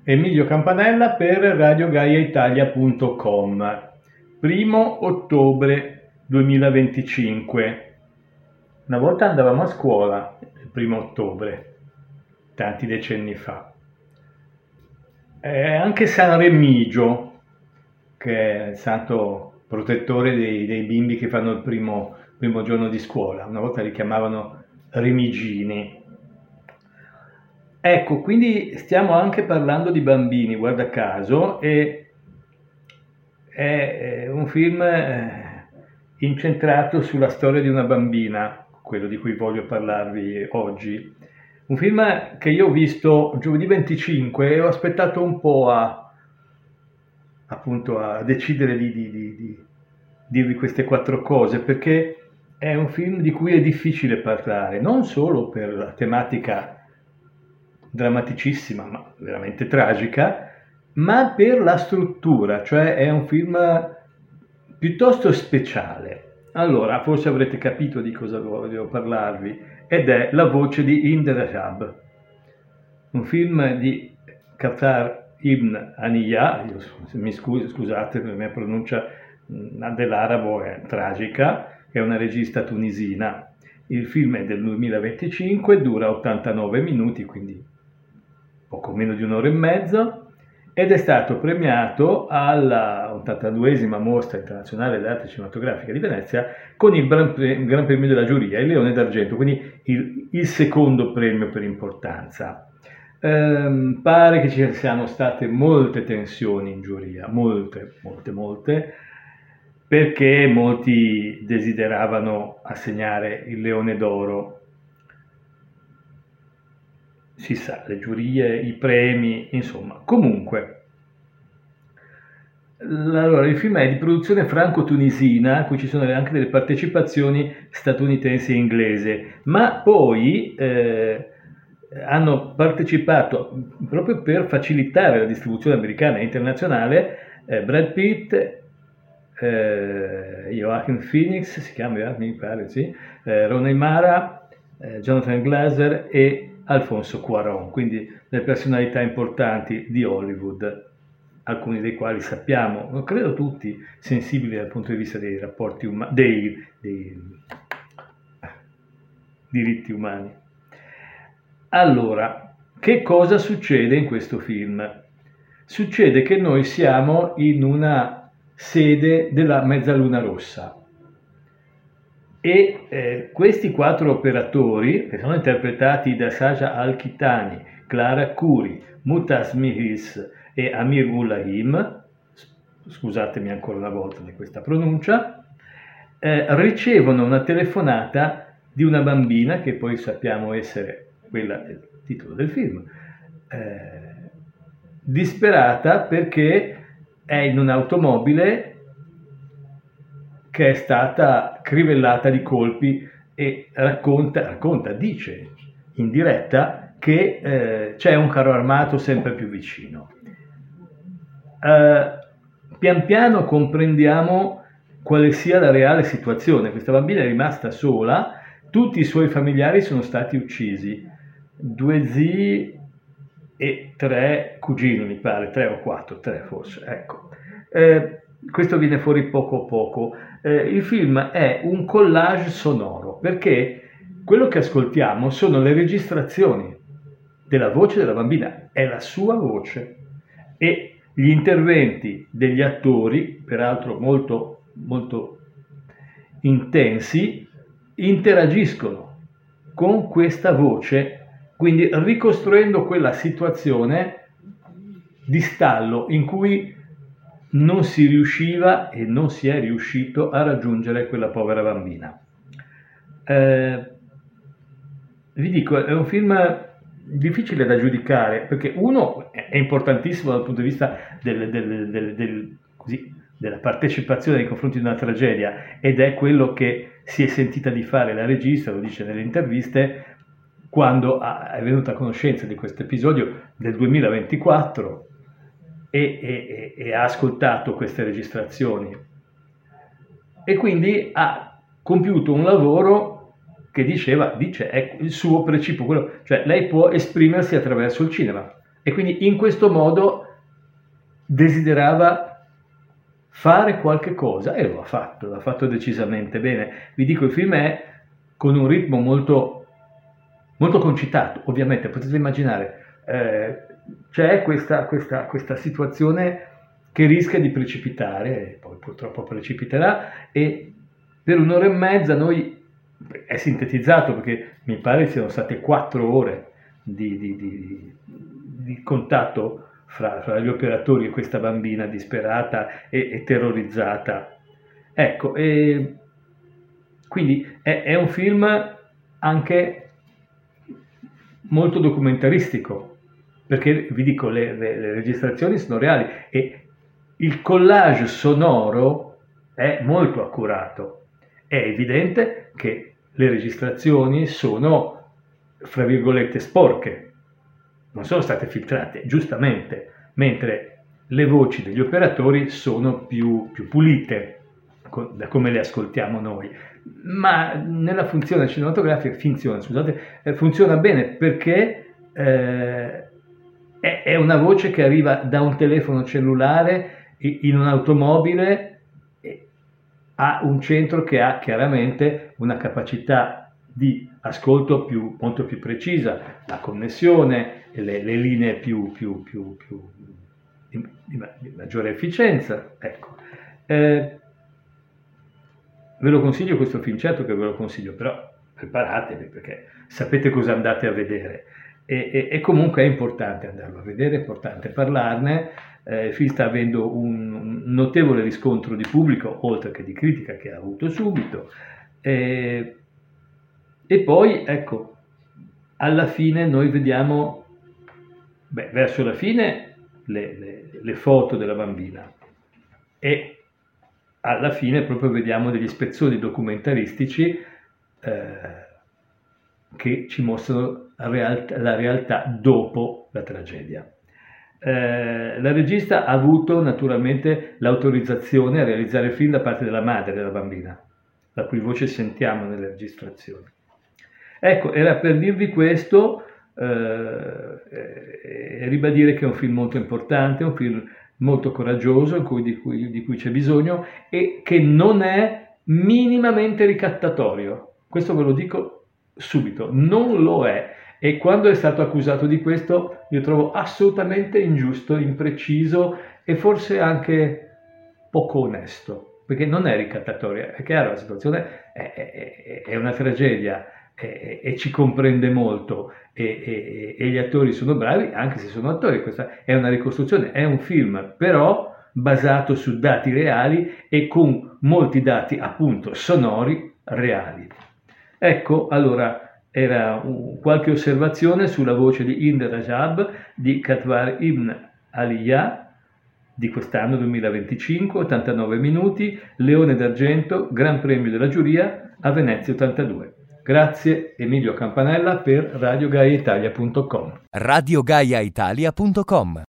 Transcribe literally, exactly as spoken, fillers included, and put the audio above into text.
Emilio Campanella per radio gaia italia punto com. Primo ottobre duemilaventicinque. Una volta andavamo a scuola, il primo ottobre, tanti decenni fa. Eh, anche San Remigio, che è il santo protettore dei, dei bimbi che fanno il primo, primo giorno di scuola, una volta li chiamavano Remigini. Ecco, quindi stiamo anche parlando di bambini, guarda caso, e è un film eh, incentrato sulla storia di una bambina, quello di cui voglio parlarvi oggi. Un film che io ho visto giovedì venticinque e ho aspettato un po' a, appunto, a decidere di, di, di, di dirvi queste quattro cose, perché è un film di cui è difficile parlare, non solo per la tematica drammaticissima, ma veramente tragica, ma per la struttura, cioè è un film piuttosto speciale. Allora, forse avrete capito di cosa voglio parlarvi, ed è La voce di Hind Rajab, un film di Qatar Ibn Aniya. Io, mi scusi, scusate per la mia pronuncia dell'arabo, è tragica, è una regista tunisina. Il film è del duemilaventicinque, dura ottantanove minuti, quindi poco meno di un'ora e mezzo, ed è stato premiato alla ottantaduesima Mostra Internazionale d'Arte Cinematografica di Venezia con il Gran Premio della Giuria, il Leone d'Argento, quindi il, il secondo premio per importanza. Ehm, pare che ci siano state molte tensioni in giuria, molte, molte, molte, perché molti desideravano assegnare il Leone d'Oro. Si sa, le giurie, i premi, insomma. Comunque, allora, il film è di produzione franco-tunisina, a cui ci sono anche delle partecipazioni statunitensi e inglese, ma poi eh, hanno partecipato, proprio per facilitare la distribuzione americana e internazionale, eh, Brad Pitt, eh, Joaquin Phoenix, si chiama, mi pare, sì, eh, Rooney Mara, eh, Jonathan Glazer e Alfonso Cuarón, quindi delle personalità importanti di Hollywood, alcuni dei quali sappiamo, credo tutti, sensibili dal punto di vista dei rapporti umani, dei, dei diritti umani. Allora, che cosa succede in questo film? Succede che noi siamo in una sede della Mezzaluna Rossa e eh, questi quattro operatori, che sono interpretati da Saja Al-Kitani, Clara Curi, Mutas Mihis e Amir Ulahim, scusatemi ancora una volta di questa pronuncia, eh, ricevono una telefonata di una bambina, che poi sappiamo essere quella del titolo del film, eh, disperata perché è in un'automobile che è stata crivellata di colpi e racconta, racconta dice in diretta che eh, c'è un carro armato sempre più vicino. Eh, pian piano comprendiamo quale sia la reale situazione. Questa bambina è rimasta sola, tutti i suoi familiari sono stati uccisi, due zii e tre cugini, mi pare, tre o quattro, tre forse, ecco. Eh, questo viene fuori poco a poco. Eh, il film è un collage sonoro, perché quello che ascoltiamo sono le registrazioni della voce della bambina, è la sua voce, e gli interventi degli attori, peraltro molto, molto intensi, interagiscono con questa voce, quindi ricostruendo quella situazione di stallo in cui non si riusciva e non si è riuscito a raggiungere quella povera bambina. Eh, vi dico, è un film difficile da giudicare, perché uno è importantissimo dal punto di vista del, del, del, del, così, della partecipazione nei confronti di una tragedia, ed è quello che si è sentita di fare la regista, lo dice nelle interviste, quando è venuta a conoscenza di questo episodio del duemilaventiquattro e, e, e ha ascoltato queste registrazioni, e quindi ha compiuto un lavoro che diceva, dice, è il suo precipuo, quello, cioè lei può esprimersi attraverso il cinema, E quindi in questo modo desiderava fare qualche cosa e lo ha fatto, l'ha fatto decisamente bene. Vi dico, il film è con un ritmo molto, molto concitato, ovviamente, potete immaginare, eh, c'è questa, questa, questa situazione che rischia di precipitare, e poi purtroppo precipiterà, e per un'ora e mezza noi, è sintetizzato perché mi pare siano state quattro ore di, di, di, di contatto fra, fra gli operatori e questa bambina disperata e, e terrorizzata. Ecco, e quindi è, è un film anche molto documentaristico, perché vi dico, le, le, le registrazioni sono reali e il collage sonoro è molto accurato. È evidente che le registrazioni sono, fra virgolette, sporche, non sono state filtrate, giustamente, mentre le voci degli operatori sono più, più pulite, da come le ascoltiamo noi. Ma nella funzione cinematografica, finzione, scusate, eh, funziona bene perché eh, è, è una voce che arriva da un telefono cellulare in un'automobile, ha un centro che ha chiaramente una capacità di ascolto più, molto più precisa, la connessione, le, le linee più, più, più, più di, di, di maggiore efficienza. Ecco. Eh, ve lo consiglio questo film, certo che ve lo consiglio, però preparatevi perché sapete cosa andate a vedere. E, e, e comunque è importante andarlo a vedere, è importante parlarne. Eh, il film sta avendo un notevole riscontro di pubblico, oltre che di critica che ha avuto subito. Eh, e poi, ecco, alla fine noi vediamo, beh, verso la fine, le, le, le foto della bambina e alla fine proprio vediamo degli spezzoni documentaristici eh, che ci mostrano la realtà, la realtà dopo la tragedia. Eh, la regista ha avuto naturalmente l'autorizzazione a realizzare il film da parte della madre della bambina, la cui voce sentiamo nelle registrazioni. Ecco, era per dirvi questo eh, e ribadire che è un film molto importante, un film molto coraggioso, in cui, di, cui, di cui c'è bisogno e che non è minimamente ricattatorio. Questo ve lo dico subito, non lo è. E quando è stato accusato di questo, io trovo assolutamente ingiusto, impreciso e forse anche poco onesto, perché non è ricattatoria. È chiaro, la situazione è, è, è una tragedia e, e ci comprende molto e, e, e gli attori sono bravi, anche se sono attori. Questa è una ricostruzione, è un film però basato su dati reali e con molti dati appunto sonori reali. Ecco, allora, era un, qualche osservazione sulla voce di Hind Rajab di Katwar Ibn Aliyah di quest'anno duemilaventicinque, ottantanove minuti, Leone d'Argento, Gran Premio della Giuria a Venezia ottantadue. Grazie Emilio Campanella per radio gaia italia punto com. radio gaia italia punto com